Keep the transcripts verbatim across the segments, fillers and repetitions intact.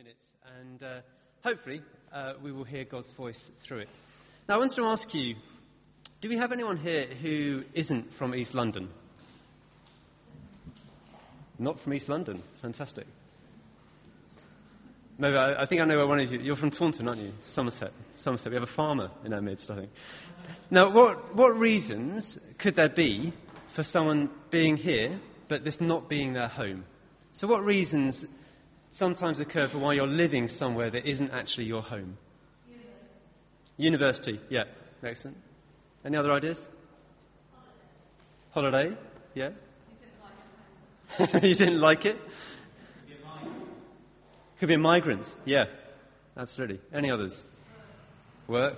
minutes, and uh, hopefully uh, we will hear God's voice through it. Now, I wanted to ask you, do we have anyone here who isn't from East London? Not from East London. Fantastic. Maybe I, I think I know where one of you. You're from Taunton, aren't you? Somerset. Somerset. We have a farmer in our midst, I think. Now, what what reasons could there be for someone being here, but this not being their home? So, what reasons sometimes occur for why you're living somewhere that isn't actually your home? University. University. Yeah. Excellent. Any other ideas? Holiday. Holiday. Yeah. You didn't like it? Could be a migrant. Yeah, absolutely. Any others? Work.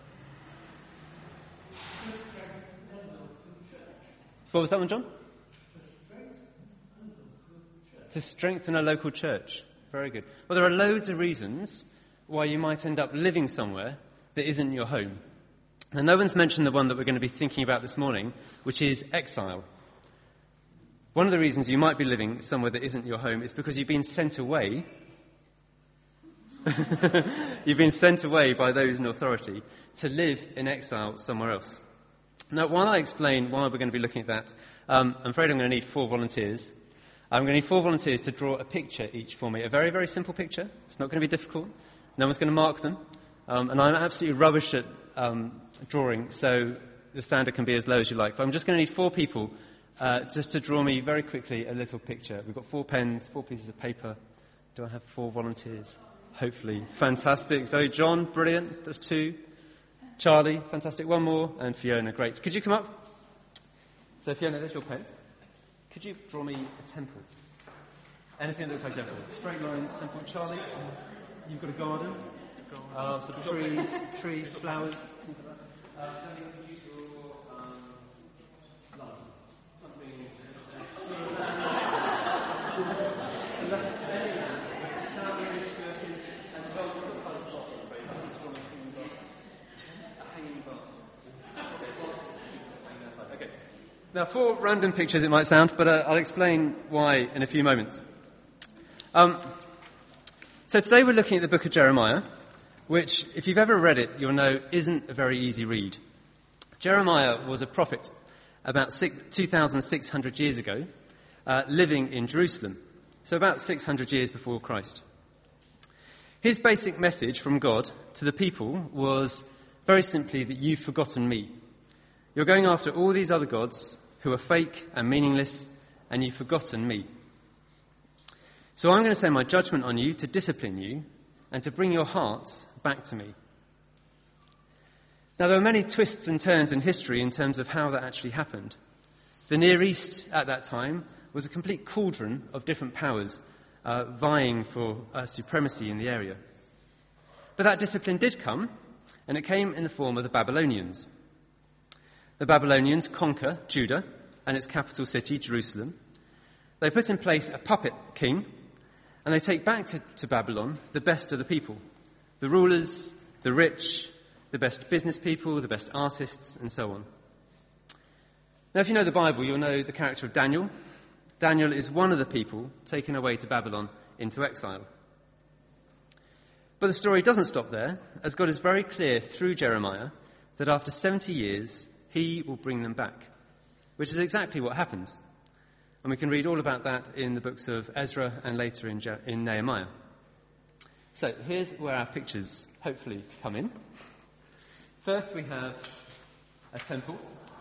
What was that one, John? To strengthen a local church. Very good. Well, there are loads of reasons why you might end up living somewhere that isn't your home. And no one's mentioned the one that we're going to be thinking about this morning, which is exile. One of the reasons you might be living somewhere that isn't your home is because you've been sent away. You've been sent away by those in authority to live in exile somewhere else. Now, while I explain why we're going to be looking at that, um, I'm afraid I'm going to need four volunteers. I'm going to need four volunteers to draw a picture each for me. A very, very simple picture. It's not going to be difficult. No one's going to mark them. Um, and I'm absolutely rubbish at um, drawing, so the standard can be as low as you like. But I'm just going to need four people uh, just to draw me very quickly a little picture. We've got four pens, four pieces of paper. Do I have four volunteers? Hopefully. Fantastic. So John, brilliant. That's two. Charlie, fantastic. One more. And Fiona, great. Could you come up? So Fiona, there's your pen. Could you draw me a temple? Anything that looks like a temple. Straight lines, temple. Charlie, you've got a garden. Uh, sort of trees, trees, flowers. Uh, could you draw um, love? Something. Okay. Now, four random pictures it might sound, but uh, I'll explain why in a few moments. Um, so today we're looking at the book of Jeremiah, which, if you've ever read it, you'll know isn't a very easy read. Jeremiah was a prophet about two thousand six hundred years ago, uh, living in Jerusalem, so about six hundred years before Christ. His basic message from God to the people was very simply that you've forgotten me. You're going after all these other gods who are fake and meaningless, and you've forgotten me. So I'm going to send my judgment on you to discipline you and to bring your hearts back to me. Now, there are many twists and turns in history in terms of how that actually happened. The Near East at that time was a complete cauldron of different powers uh, vying for uh, supremacy in the area. But that discipline did come, and it came in the form of the Babylonians. The Babylonians conquer Judah and its capital city, Jerusalem. They put in place a puppet king, and they take back to, to Babylon the best of the people, the rulers, the rich, the best business people, the best artists, and so on. Now, if you know the Bible, you'll know the character of Daniel. Daniel is one of the people taken away to Babylon into exile. But the story doesn't stop there, as God is very clear through Jeremiah that after seventy years, he will bring them back, which is exactly what happens. And we can read all about that in the books of Ezra and later in, Je- in Nehemiah. So here's where our pictures hopefully come in. First we have a temple.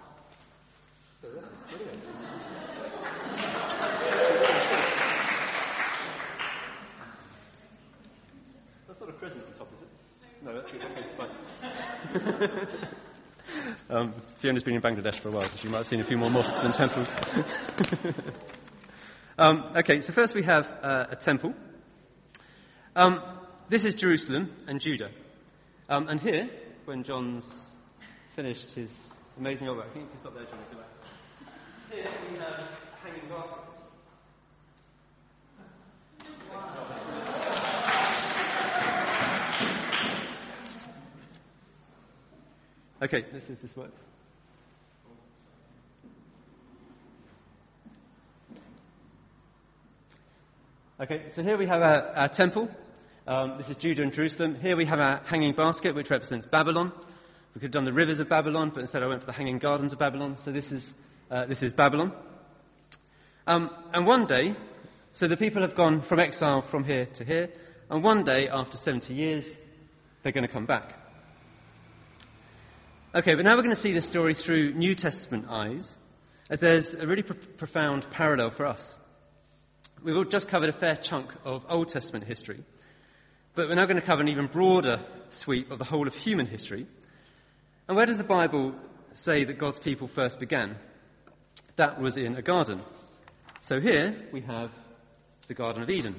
That's not a crescent on top, is it? No, that's good. Okay, it's fine. Um, Fiona's been in Bangladesh for a while, so she might have seen a few more mosques than temples. um, okay, so first we have uh, a temple. Um, this is Jerusalem and Judah. Um, and here, when John's finished his amazing artwork, I think you can stop there, John, if you like. Here we have a hanging basket. Okay, let's see if this works. Okay, so here we have our, our temple, Um, this is Judah and Jerusalem. Here we have our hanging basket, which represents Babylon. We could have done the rivers of Babylon, but instead I went for the hanging gardens of Babylon. So this is uh, this is Babylon. Um, and one day, so the people have gone from exile from here to here, and one day, after seventy years, they're going to come back. Okay, but now we're going to see this story through New Testament eyes, as there's a really pro- profound parallel for us. We've all just covered a fair chunk of Old Testament history, but we're now going to cover an even broader sweep of the whole of human history. And where does the Bible say that God's people first began? That was in a garden. So here we have the Garden of Eden.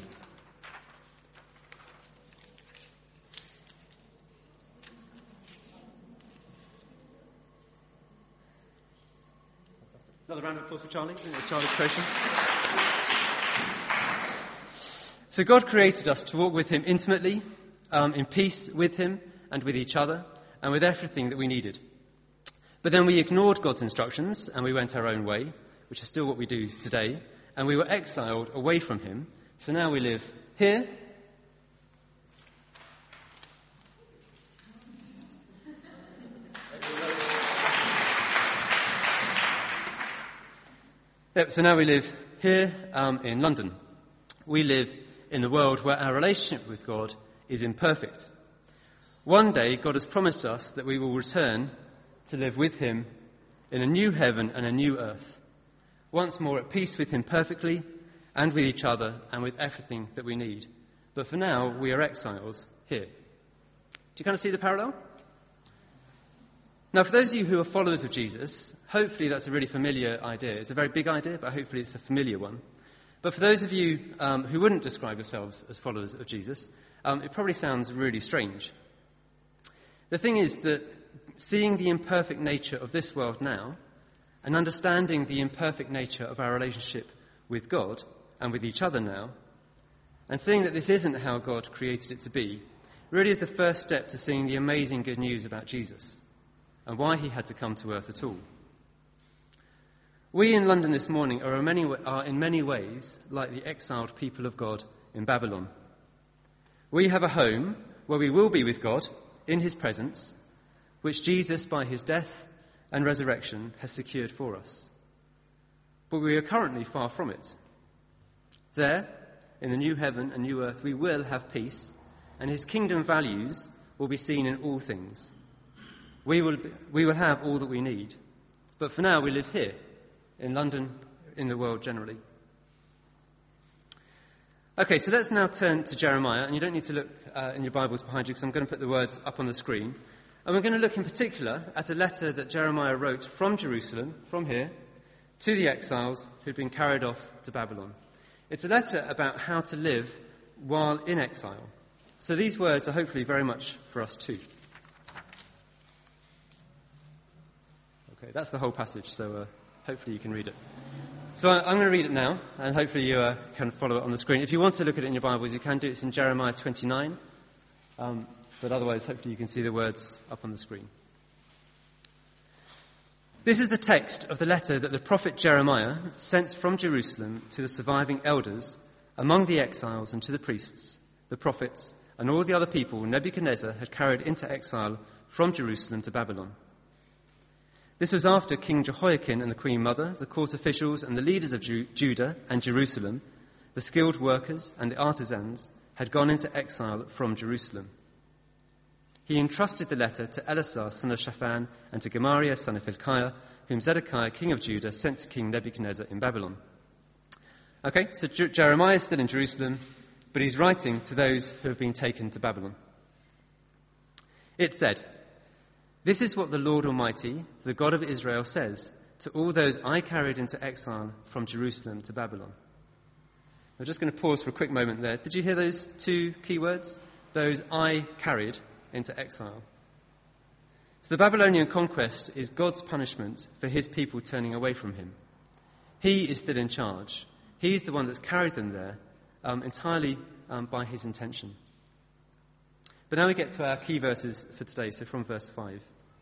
Another round of applause for Charlie. Charlie's creation. So God created us to walk with him intimately, um, in peace with him and with each other, and with everything that we needed. But then we ignored God's instructions and we went our own way, which is still what we do today, and we were exiled away from him. So now we live here. Yep, so now we live here um, in London. We live in the world where our relationship with God is imperfect. One day, God has promised us that we will return to live with him in a new heaven and a new earth, once more at peace with him perfectly and with each other and with everything that we need. But for now, we are exiles here. Do you kind of see the parallel? Now, for those of you who are followers of Jesus, hopefully that's a really familiar idea. It's a very big idea, but hopefully it's a familiar one. But for those of you um, who wouldn't describe yourselves as followers of Jesus, um, it probably sounds really strange. The thing is that seeing the imperfect nature of this world now and understanding the imperfect nature of our relationship with God and with each other now, and seeing that this isn't how God created it to be, really is the first step to seeing the amazing good news about Jesus and why he had to come to earth at all. We in London this morning are in, many, are in many ways like the exiled people of God in Babylon. We have a home where we will be with God in his presence, which Jesus, by his death and resurrection, has secured for us. But we are currently far from it. There, in the new heaven and new earth, we will have peace, and his kingdom values will be seen in all things. We will, be, we will have all that we need. But for now, we live here, in London, in the world generally. Okay, so let's now turn to Jeremiah, and you don't need to look uh, in your Bibles behind you because I'm going to put the words up on the screen. And we're going to look in particular at a letter that Jeremiah wrote from Jerusalem, from here, to the exiles who'd been carried off to Babylon. It's a letter about how to live while in exile. So these words are hopefully very much for us too. Okay, that's the whole passage, so uh, hopefully you can read it. So I, I'm going to read it now, and hopefully you uh, can follow it on the screen. If you want to look at it in your Bibles, you can do it. It's in Jeremiah twenty-nine. Um, but otherwise, hopefully you can see the words up on the screen. This is the text of the letter that the prophet Jeremiah sent from Jerusalem to the surviving elders among the exiles and to the priests, the prophets, and all the other people Nebuchadnezzar had carried into exile from Jerusalem to Babylon. This was after King Jehoiakim and the Queen Mother, the court officials and the leaders of Ju- Judah and Jerusalem, the skilled workers and the artisans, had gone into exile from Jerusalem. He entrusted the letter to Elasah, son of Shaphan, and to Gemariah, son of Hilkiah, whom Zedekiah, king of Judah, sent to King Nebuchadnezzar in Babylon. Okay, so Jer- Jeremiah is still in Jerusalem, but he's writing to those who have been taken to Babylon. It said, "This is what the Lord Almighty, the God of Israel, says to all those I carried into exile from Jerusalem to Babylon." I'm just going to pause for a quick moment there. Did you hear those two key words? Those I carried into exile. So the Babylonian conquest is God's punishment for his people turning away from him. He is still in charge. He's the one that's carried them there um, entirely um, by his intention. But now we get to our key verses for today, so from verse five.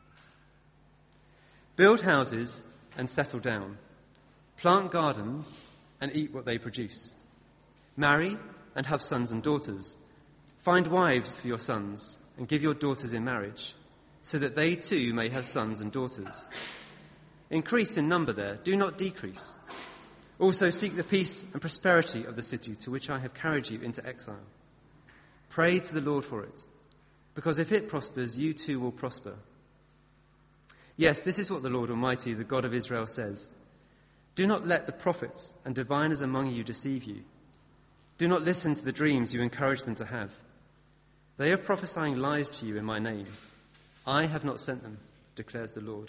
"Build houses and settle down. Plant gardens and eat what they produce. Marry and have sons and daughters. Find wives for your sons and give your daughters in marriage, so that they too may have sons and daughters. Increase in number there, do not decrease. Also seek the peace and prosperity of the city to which I have carried you into exile. Pray to the Lord for it, because if it prospers, you too will prosper. Yes, this is what the Lord Almighty, the God of Israel, says. Do not let the prophets and diviners among you deceive you. Do not listen to the dreams you encourage them to have. They are prophesying lies to you in my name. I have not sent them, declares the Lord.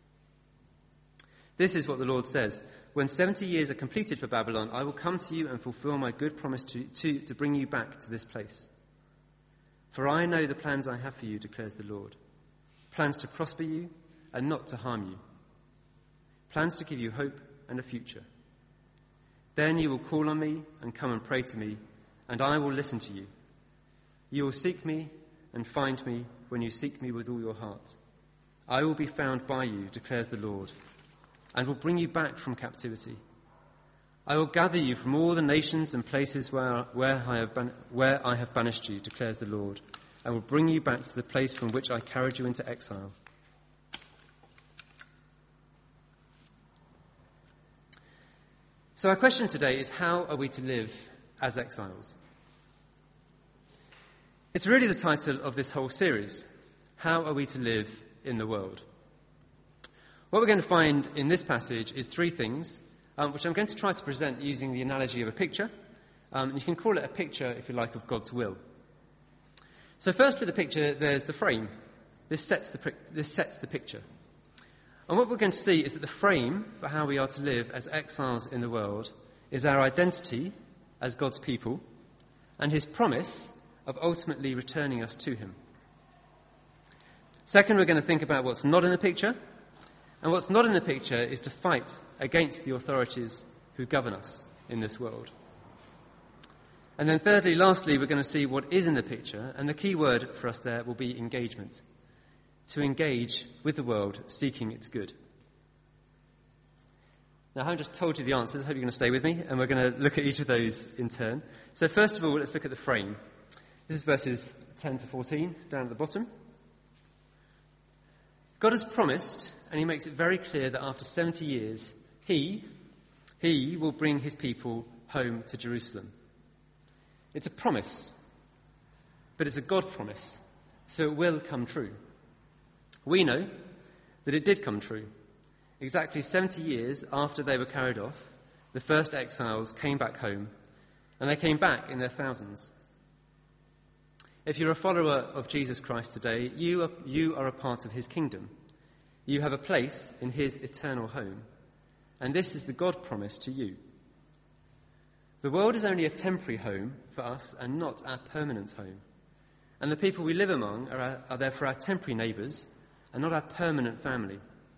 This is what the Lord says. When seventy years are completed for Babylon, I will come to you and fulfill my good promise to, to, to bring you back to this place. For I know the plans I have for you, declares the Lord. Plans to prosper you and not to harm you. Plans to give you hope and a future. Then you will call on me and come and pray to me, and I will listen to you. You will seek me and find me when you seek me with all your heart. I will be found by you, declares the Lord, and will bring you back from captivity. I will gather you from all the nations and places where, where, I have ban- where I have banished you, declares the Lord, and will bring you back to the place from which I carried you into exile. So our question today is, how are we to live as exiles? It's really the title of this whole series. How are we to live in the world? What we're going to find in this passage is three things, um, which I'm going to try to present using the analogy of a picture. Um, and you can call it a picture, if you like, of God's will. So first with the picture, there's the frame. This sets the, this sets the picture. And what we're going to see is that the frame for how we are to live as exiles in the world is our identity as God's people and his promise of ultimately returning us to him. Second, we're going to think about what's not in the picture. And what's not in the picture is to fight against the authorities who govern us in this world. And then thirdly, lastly, we're going to see what is in the picture. And the key word for us there will be engagement. To engage with the world, seeking its good. Now, I haven't just told you the answers. I hope you're going to stay with me, and we're going to look at each of those in turn. So first of all, let's look at the frame. This is verses ten to fourteen, down at the bottom. God has promised, and he makes it very clear that after seventy years, he, he will bring his people home to Jerusalem. It's a promise, but it's a God promise, so it will come true. We know that it did come true. Exactly seventy years after they were carried off, the first exiles came back home, and they came back in their thousands. If you're a follower of Jesus Christ today, you are, you are a part of his kingdom. You have a place in his eternal home, and this is the God promise to you. The world is only a temporary home for us and not our permanent home. And the people we live among are, our, are therefore our temporary neighbours and not our permanent family.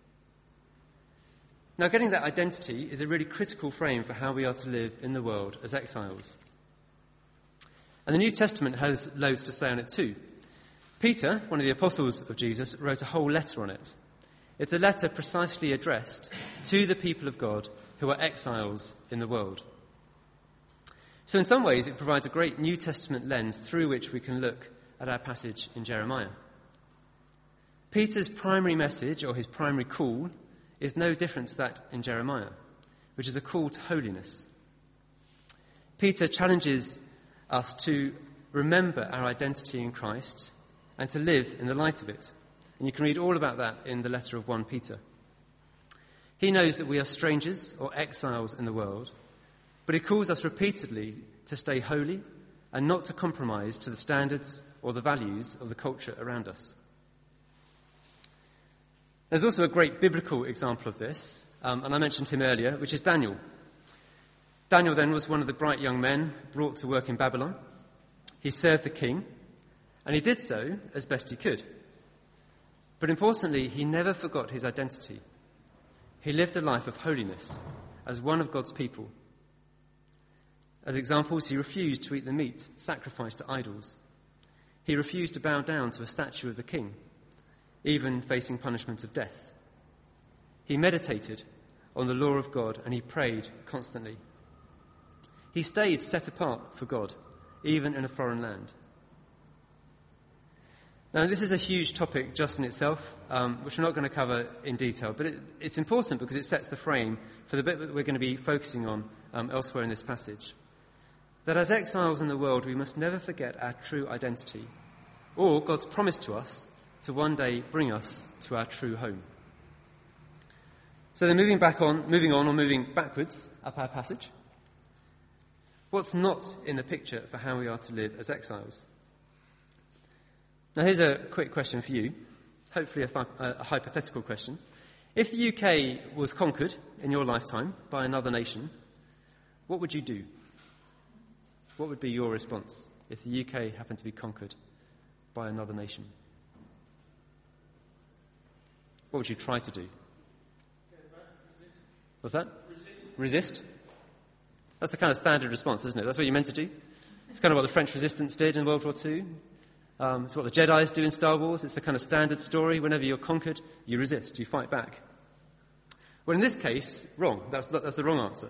Now, getting that identity is a really critical frame for how we are to live in the world as exiles. And the New Testament has loads to say on it too. Peter, one of the apostles of Jesus, wrote a whole letter on it. It's a letter precisely addressed to the people of God who are exiles in the world. So in some ways, it provides a great New Testament lens through which we can look at our passage in Jeremiah. Peter's primary message, or his primary call, is no different to that in Jeremiah, which is a call to holiness. Peter challenges us to remember our identity in Christ and to live in the light of it. And you can read all about that in the letter of First Peter. He knows that we are strangers or exiles in the world, but he calls us repeatedly to stay holy and not to compromise to the standards or the values of the culture around us. There's also a great biblical example of this, um, and I mentioned him earlier, which is Daniel. Daniel then was one of the bright young men brought to work in Babylon. He served the king, and he did so as best he could. But importantly, he never forgot his identity. He lived a life of holiness as one of God's people. As examples, he refused to eat the meat sacrificed to idols. He refused to bow down to a statue of the king, even facing punishment of death. He meditated on the law of God and he prayed constantly. He stayed set apart for God, even in a foreign land. Now, this is a huge topic just in itself, um, which we're not going to cover in detail, but it, it's important because it sets the frame for the bit that we're going to be focusing on um, elsewhere in this passage. That as exiles in the world, we must never forget our true identity, or God's promise to us to one day bring us to our true home. So then moving back on, moving on or moving backwards up our passage, what's not in the picture for how we are to live as exiles? Now, here's a quick question for you, hopefully a, th- a hypothetical question. If the U K was conquered in your lifetime by another nation, what would you do? What would be your response if the U K happened to be conquered by another nation? What would you try to do? What's that? Resist. Resist? That's the kind of standard response, isn't it? That's what you're meant to do. It's kind of what the French resistance did in World War Two. Um, it's what the Jedis do in Star Wars. It's the kind of standard story. Whenever you're conquered, you resist, you fight back. Well, in this case, wrong. That's, that's the wrong answer.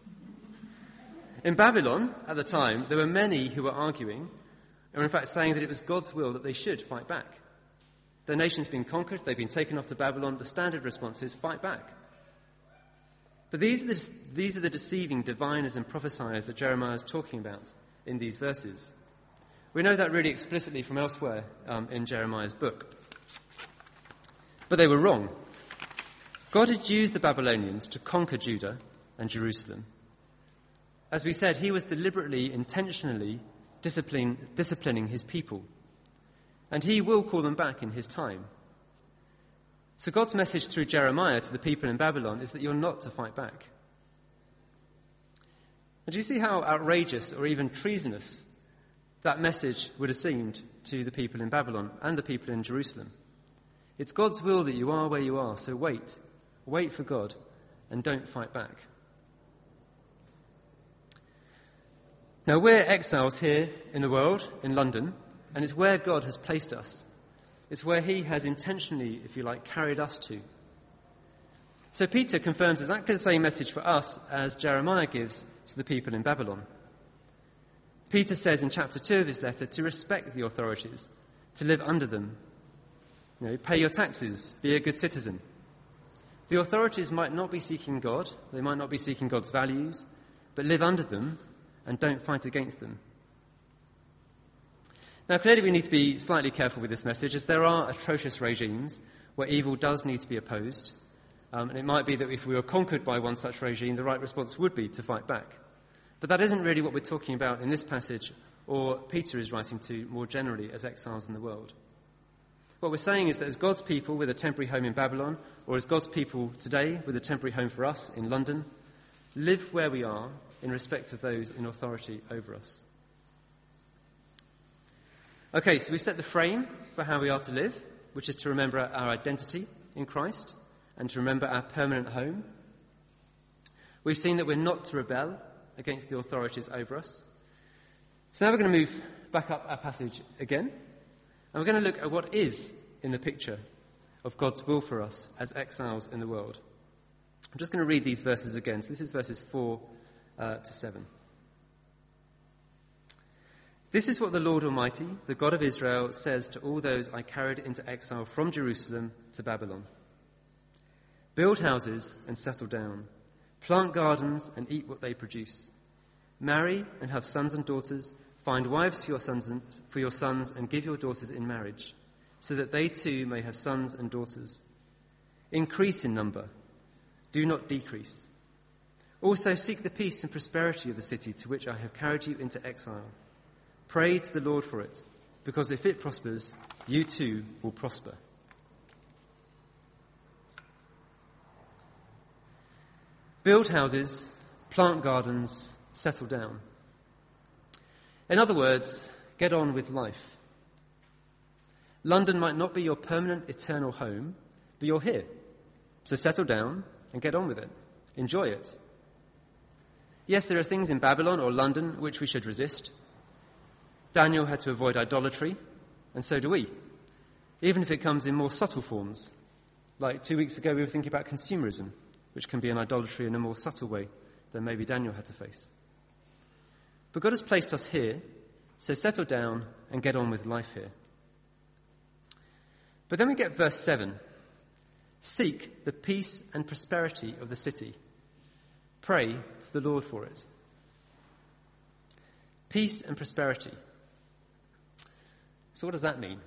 In Babylon, at the time, there were many who were arguing, or in fact saying that it was God's will that they should fight back. Their nation's been conquered, they've been taken off to Babylon. The standard response is fight back. But these are the, these are the deceiving diviners and prophesiers that Jeremiah is talking about in these verses. We know that really explicitly from elsewhere um, in Jeremiah's book. But they were wrong. God had used the Babylonians to conquer Judah and Jerusalem. As we said, he was deliberately, intentionally discipline, disciplining his people. And he will call them back in his time. So God's message through Jeremiah to the people in Babylon is that you're not to fight back. And do you see how outrageous or even treasonous that message would have seemed to the people in Babylon and the people in Jerusalem? It's God's will that you are where you are, so wait. Wait for God and don't fight back. Now, we're exiles here in the world, in London, and it's where God has placed us. It's where he has intentionally, if you like, carried us to. So Peter confirms exactly the same message for us as Jeremiah gives to the people in Babylon. Peter says in chapter two of his letter to respect the authorities, to live under them. You know, pay your taxes, be a good citizen. The authorities might not be seeking God, they might not be seeking God's values, but live under them and don't fight against them. Now, clearly we need to be slightly careful with this message, as there are atrocious regimes where evil does need to be opposed. Um, and it might be that if we were conquered by one such regime, the right response would be to fight back. But that isn't really what we're talking about in this passage, or Peter is writing to more generally as exiles in the world. What we're saying is that as God's people with a temporary home in Babylon, or as God's people today with a temporary home for us in London, live where we are in respect of those in authority over us. Okay, so we've set the frame for how we are to live, which is to remember our identity in Christ and to remember our permanent home. We've seen that we're not to rebel against the authorities over us. So now we're going to move back up our passage again, and we're going to look at what is in the picture of God's will for us as exiles in the world. I'm just going to read these verses again. So this is verses four uh, to seven. This is what the Lord Almighty, the God of Israel, says to all those I carried into exile from Jerusalem to Babylon. Build houses and settle down. Plant gardens and eat what they produce. Marry and have sons and daughters. Find wives for your sons and, for your sons and give your daughters in marriage, so that they too may have sons and daughters. Increase in number. Do not decrease. Also seek the peace and prosperity of the city to which I have carried you into exile. Pray to the Lord for it, because if it prospers, you too will prosper. Build houses, plant gardens, settle down. In other words, get on with life. London might not be your permanent, eternal home, but you're here. So settle down and get on with it. Enjoy it. Yes, there are things in Babylon or London which we should resist. Daniel had to avoid idolatry, and so do we, even if it comes in more subtle forms. Like two weeks ago, we were thinking about consumerism, which can be an idolatry in a more subtle way than maybe Daniel had to face. But God has placed us here, so settle down and get on with life here. But then we get verse seven. Seek the peace and prosperity of the city. Pray to the Lord for it. Peace and prosperity. So what does that mean?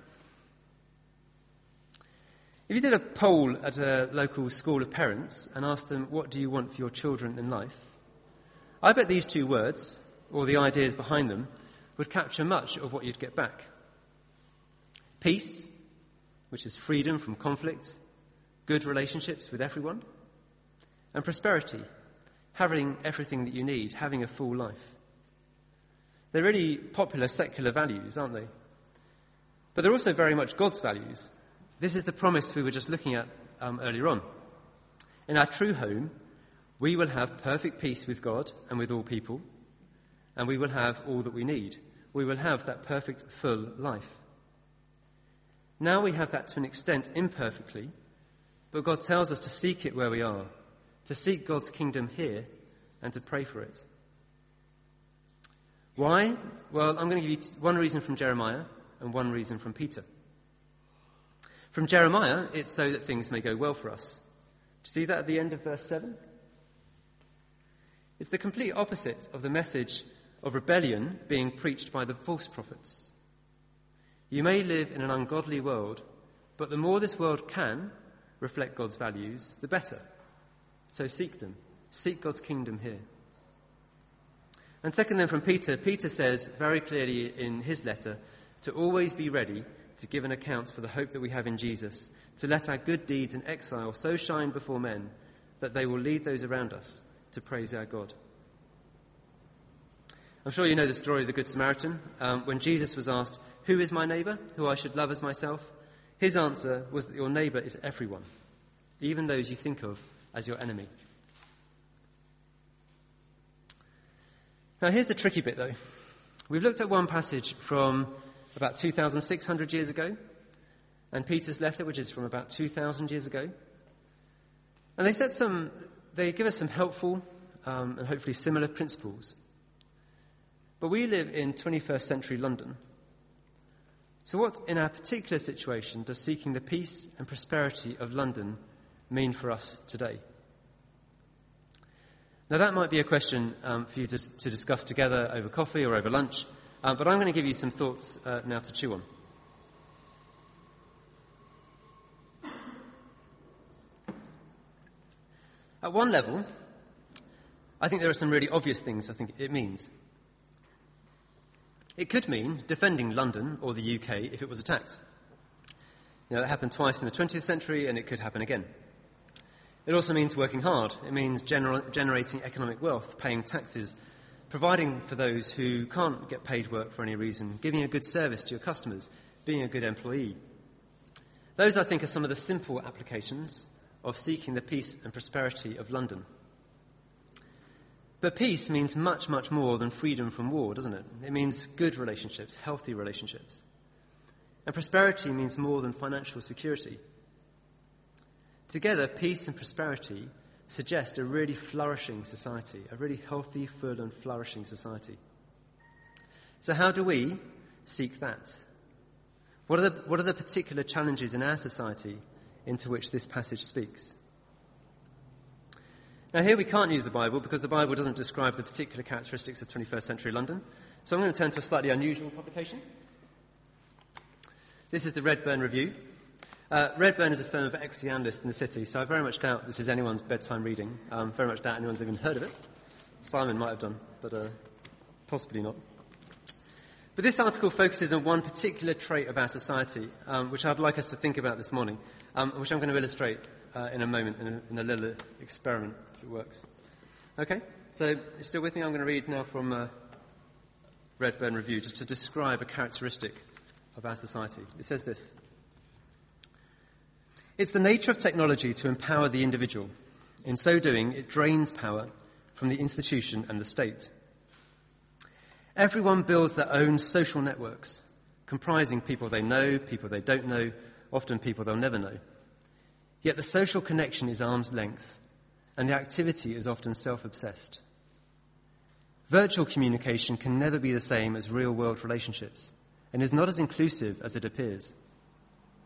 If you did a poll at a local school of parents and asked them, what do you want for your children in life? I bet these two words, or the ideas behind them, would capture much of what you'd get back. Peace, which is freedom from conflict, good relationships with everyone, and prosperity, having everything that you need, having a full life. They're really popular secular values, aren't they? But they're also very much God's values. This is the promise we were just looking at um, earlier on. In our true home, we will have perfect peace with God and with all people, and we will have all that we need. We will have that perfect, full life. Now we have that to an extent imperfectly, but God tells us to seek it where we are, to seek God's kingdom here, and to pray for it. Why? Well, I'm going to give you one reason from Jeremiah and one reason from Peter. From Jeremiah, it's so that things may go well for us. Do you see that at the end of verse seven? It's the complete opposite of the message of rebellion being preached by the false prophets. You may live in an ungodly world, but the more this world can reflect God's values, the better. So seek them. Seek God's kingdom here. And second then from Peter, Peter says very clearly in his letter to always be ready to give an account for the hope that we have in Jesus, to let our good deeds in exile so shine before men that they will lead those around us to praise our God. I'm sure you know the story of the Good Samaritan. Um, when Jesus was asked, who is my neighbour, who I should love as myself? His answer was that your neighbour is everyone, even those you think of as your enemy. Now here's the tricky bit though. We've looked at one passage from about two thousand six hundred years ago, and Peter's letter, which is from about two thousand years ago. And they said some, they give us some helpful um, and hopefully similar principles. But we live in twenty-first century London. So what, in our particular situation, does seeking the peace and prosperity of London mean for us today? Now that might be a question um, for you to, to discuss together over coffee or over lunch, uh, but I'm going to give you some thoughts uh, now to chew on. At one level, I think there are some really obvious things I think it means. It could mean defending London or the U K if it was attacked. You know, that happened twice in the twentieth century, and it could happen again. It also means working hard. It means gener- generating economic wealth, paying taxes, providing for those who can't get paid work for any reason, giving a good service to your customers, being a good employee. Those, I think, are some of the simple applications of seeking the peace and prosperity of London. But peace means much, much more than freedom from war, doesn't it? It means good relationships, healthy relationships. And prosperity means more than financial security. Together, peace and prosperity suggest a really flourishing society, a really healthy, full and flourishing society. So how do we seek that? What are the, what are the particular challenges in our society into which this passage speaks? Now here we can't use the Bible because the Bible doesn't describe the particular characteristics of twenty-first century London. So I'm going to turn to a slightly unusual publication. This is the Redburn Review. Uh, Redburn is a firm of equity analysts in the city, so I very much doubt this is anyone's bedtime reading. Um, very much doubt anyone's even heard of it. Simon might have done, but uh, possibly not. But this article focuses on one particular trait of our society, um, which I'd like us to think about this morning, um, which I'm going to illustrate uh, in a moment in a, in a little experiment, if it works. Okay, so you're still with me? I'm going to read now from uh, Redburn Review, just to describe a characteristic of our society. It says this: it's the nature of technology to empower the individual. In so doing, it drains power from the institution and the state. Everyone builds their own social networks, comprising people they know, people they don't know, often people they'll never know. Yet the social connection is arm's length, and the activity is often self-obsessed. Virtual communication can never be the same as real-world relationships, and is not as inclusive as it appears.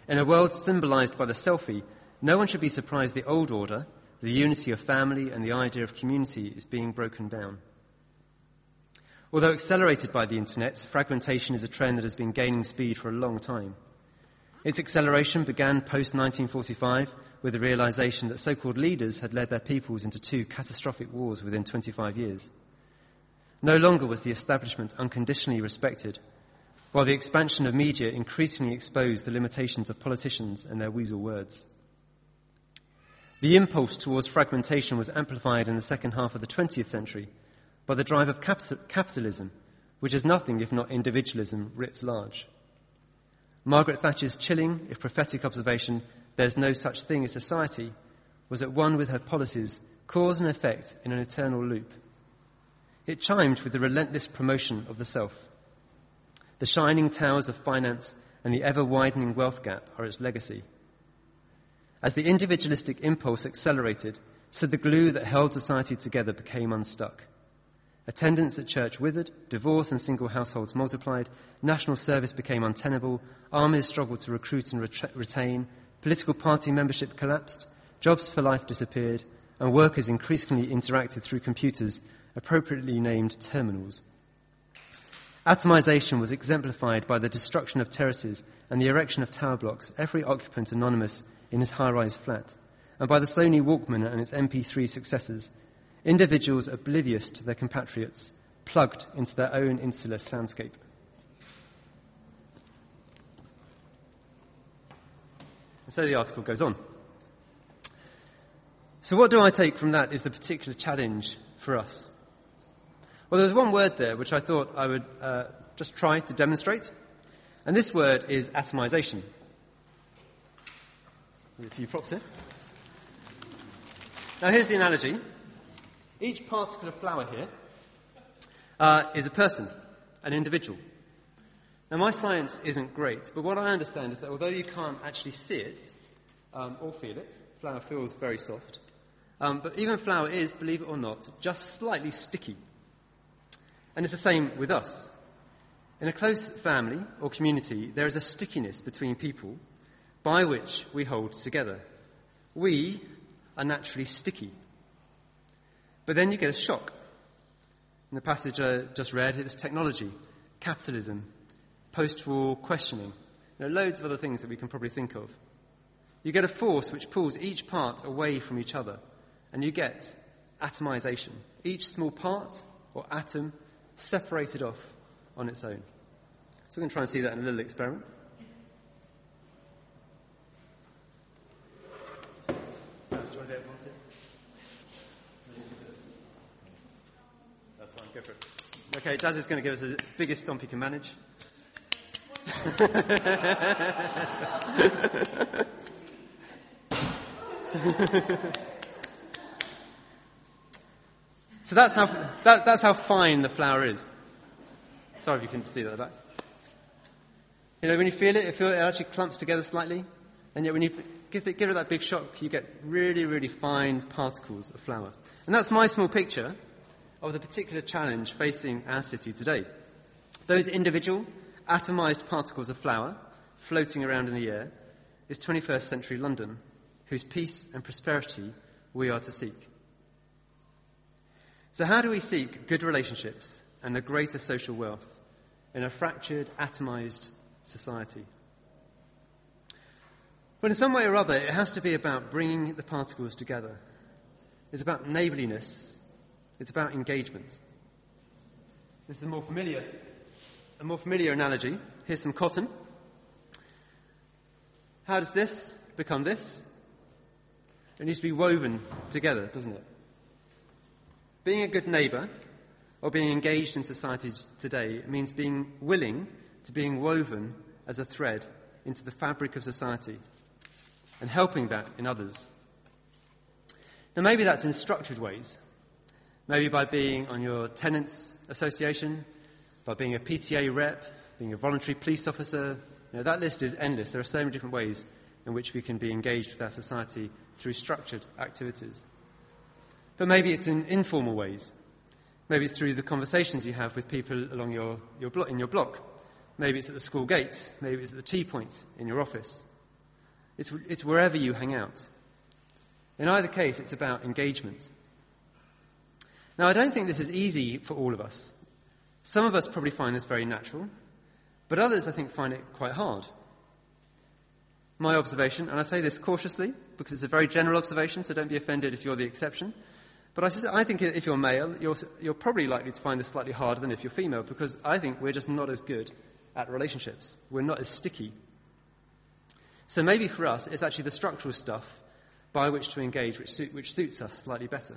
In a world symbolized by the selfie, no one should be surprised the old order, the unity of family and the idea of community, is being broken down. Although accelerated by the internet, fragmentation is a trend that has been gaining speed for a long time. Its acceleration began post-nineteen forty-five with the realization that so-called leaders had led their peoples into two catastrophic wars within twenty-five years. No longer was the establishment unconditionally respected, while the expansion of media increasingly exposed the limitations of politicians and their weasel words. The impulse towards fragmentation was amplified in the second half of the twentieth century by the drive of cap- capitalism, which is nothing if not individualism writ large. Margaret Thatcher's chilling, if prophetic observation, "There's no such thing as society," was at one with her policies, cause and effect in an eternal loop. It chimed with the relentless promotion of the self. The shining towers of finance and the ever-widening wealth gap are its legacy. As the individualistic impulse accelerated, so the glue that held society together became unstuck. Attendance at church withered, divorce and single households multiplied, national service became untenable, armies struggled to recruit and ret- retain, political party membership collapsed, jobs for life disappeared, and workers increasingly interacted through computers, appropriately named terminals. Atomization was exemplified by the destruction of terraces and the erection of tower blocks, every occupant anonymous in his high-rise flat, and by the Sony Walkman and its M P three successors, individuals oblivious to their compatriots, plugged into their own insular soundscape. And so the article goes on. So what do I take from that is the particular challenge for us? Well, there's one word there which I thought I would uh, just try to demonstrate, and this word is atomization. A few props here. Now here's the analogy. Each particle of flour here uh, is a person, an individual. Now my science isn't great, but what I understand is that although you can't actually see it um, or feel it, flour feels very soft, um, but even flour is, believe it or not, just slightly sticky. And it's the same with us. In a close family or community, there is a stickiness between people by which we hold together. We are naturally sticky. But then you get a shock. In the passage I just read, it was technology, capitalism, post-war questioning, you know, loads of other things that we can probably think of. You get a force which pulls each part away from each other, and you get atomization. Each small part or atom separated off on its own. So we're going to try and see that in a little experiment. That's fine, go for it. Okay, Daz is going to give us the biggest stomp he can manage. So that's how that, that's how fine the flour is. Sorry if you can see that at the back. You know, when you feel it, it, feel, it actually clumps together slightly, and yet when you give it, give it that big shock, you get really, really fine particles of flour. And that's my small picture of the particular challenge facing our city today. Those individual, atomized particles of flour floating around in the air is twenty-first century London, whose peace and prosperity we are to seek. So how do we seek good relationships and a greater social wealth in a fractured, atomized society? But in some way or other, it has to be about bringing the particles together. It's about neighbourliness. It's about engagement. This is a more familiar, a more familiar analogy. Here's some cotton. How does this become this? It needs to be woven together, doesn't it? Being a good neighbour or being engaged in society today means being willing to being woven as a thread into the fabric of society and helping that in others. Now maybe that's in structured ways. Maybe by being on your tenants association, by being a P T A rep, being a voluntary police officer. You know, that list is endless. There are so many different ways in which we can be engaged with our society through structured activities. But maybe it's in informal ways. Maybe it's through the conversations you have with people along your, your blo- in your block. Maybe it's at the school gate. Maybe it's at the tea point in your office. It's, it's wherever you hang out. In either case, it's about engagement. Now, I don't think this is easy for all of us. Some of us probably find this very natural, but others, I think, find it quite hard. My observation, and I say this cautiously because it's a very general observation, so don't be offended if you're the exception, but I, I think if you're male, you're, you're probably likely to find this slightly harder than if you're female, because I think we're just not as good at relationships. We're not as sticky. So maybe for us, it's actually the structural stuff by which to engage which, suit, which suits us slightly better.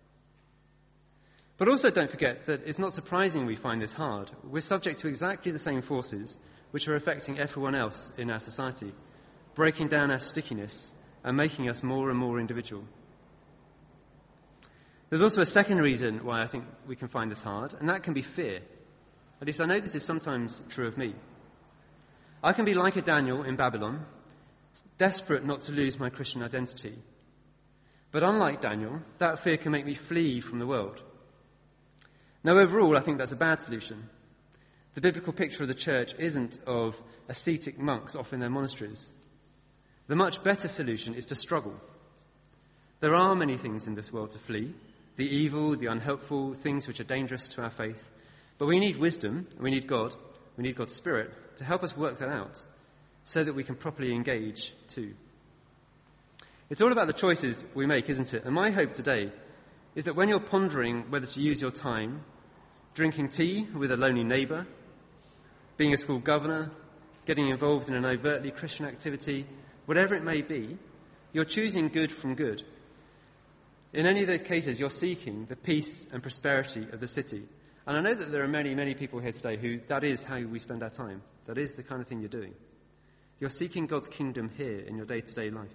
But also don't forget that it's not surprising we find this hard. We're subject to exactly the same forces which are affecting everyone else in our society, breaking down our stickiness and making us more and more individual. There's also a second reason why I think we can find this hard, and that can be fear. At least I know this is sometimes true of me. I can be like a Daniel in Babylon, desperate not to lose my Christian identity. But unlike Daniel, that fear can make me flee from the world. Now, overall, I think that's a bad solution. The biblical picture of the church isn't of ascetic monks off in their monasteries. The much better solution is to struggle. There are many things in this world to flee, the evil, the unhelpful, things which are dangerous to our faith. But we need wisdom, we need God, we need God's Spirit to help us work that out so that we can properly engage too. It's all about the choices we make, isn't it? And my hope today is that when you're pondering whether to use your time drinking tea with a lonely neighbour, being a school governor, getting involved in an overtly Christian activity, whatever it may be, you're choosing good from good. In any of those cases, you're seeking the peace and prosperity of the city. And I know that there are many, many people here today who that is how we spend our time. That is the kind of thing you're doing. You're seeking God's kingdom here in your day-to-day life.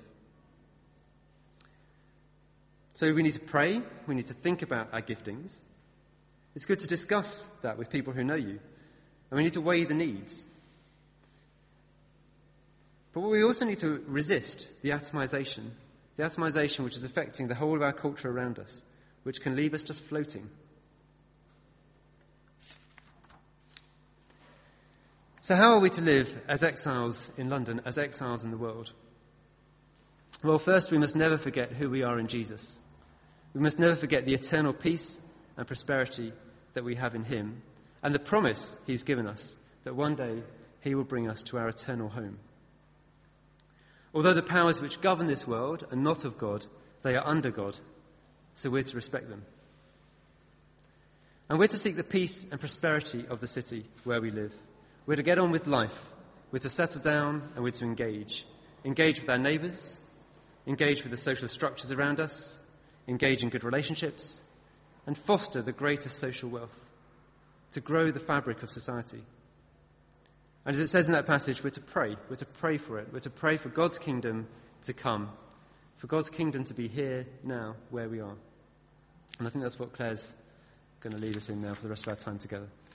So we need to pray. We need to think about our giftings. It's good to discuss that with people who know you. And we need to weigh the needs. But we also need to resist the atomization, the atomization which is affecting the whole of our culture around us, which can leave us just floating. So how are we to live as exiles in London, as exiles in the world? Well, first we must never forget who we are in Jesus. We must never forget the eternal peace and prosperity that we have in him and the promise he's given us that one day he will bring us to our eternal home. Although the powers which govern this world are not of God, they are under God, so we're to respect them. And we're to seek the peace and prosperity of the city where we live. We're to get on with life. We're to settle down and we're to engage. Engage with our neighbours, engage with the social structures around us, engage in good relationships, and foster the greater social wealth, to grow the fabric of society. And as it says in that passage, we're to pray. We're to pray for it. We're to pray for God's kingdom to come, for God's kingdom to be here now where we are. And I think that's what Claire's going to lead us in now for the rest of our time together.